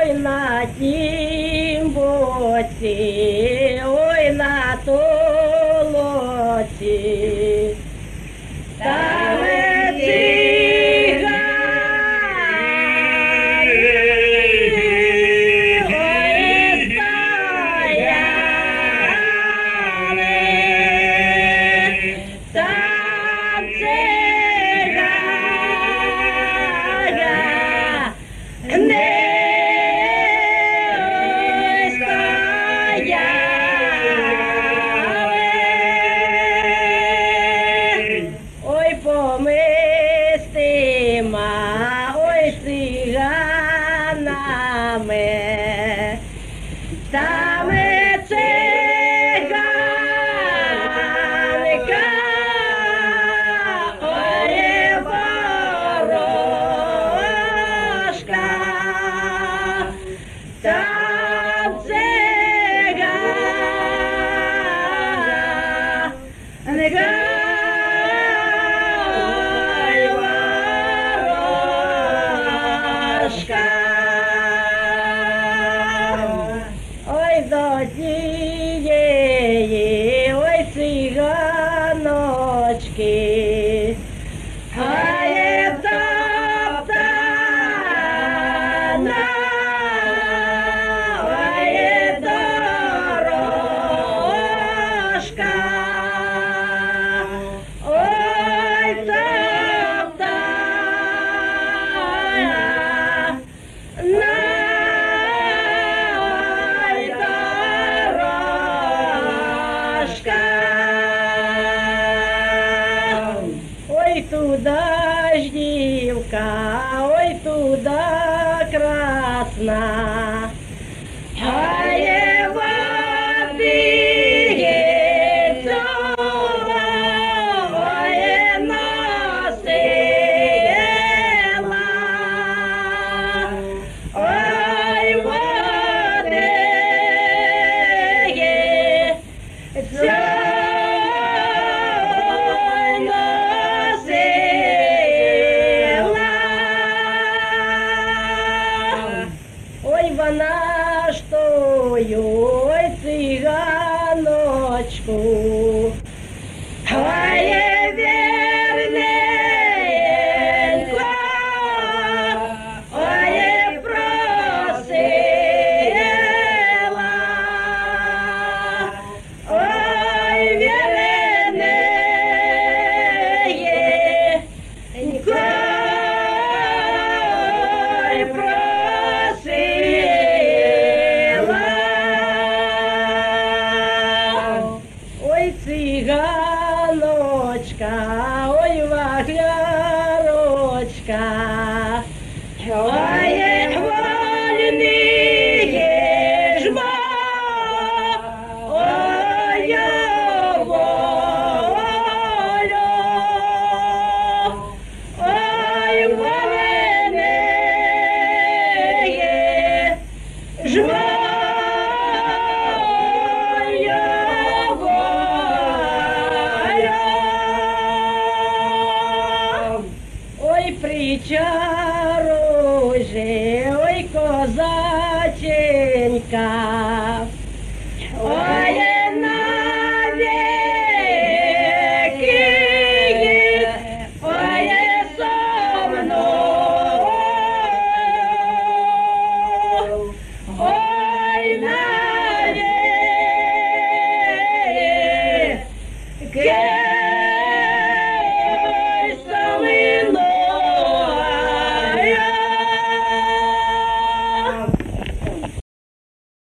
ой на тім боці, ой на толоці, там ой циганами, саме циганка, ой ворожка, там циганка. Ой до тієї, ой циганочки, а є топтана, ой є дорожка, ой топтана. Ой туда ж дівка, ой туда красна, а є водиця, ой носила, ой водиця. Ой, вона ж тою, ой, циганочку, ой, є вірненько, ой, є просила, ой, вірненько. Ой, циганочка, ой, ваглярочка, ой, вольний жма, ой, волю, ой, вольний жма. Ой, причаруй же, ой, козаченька,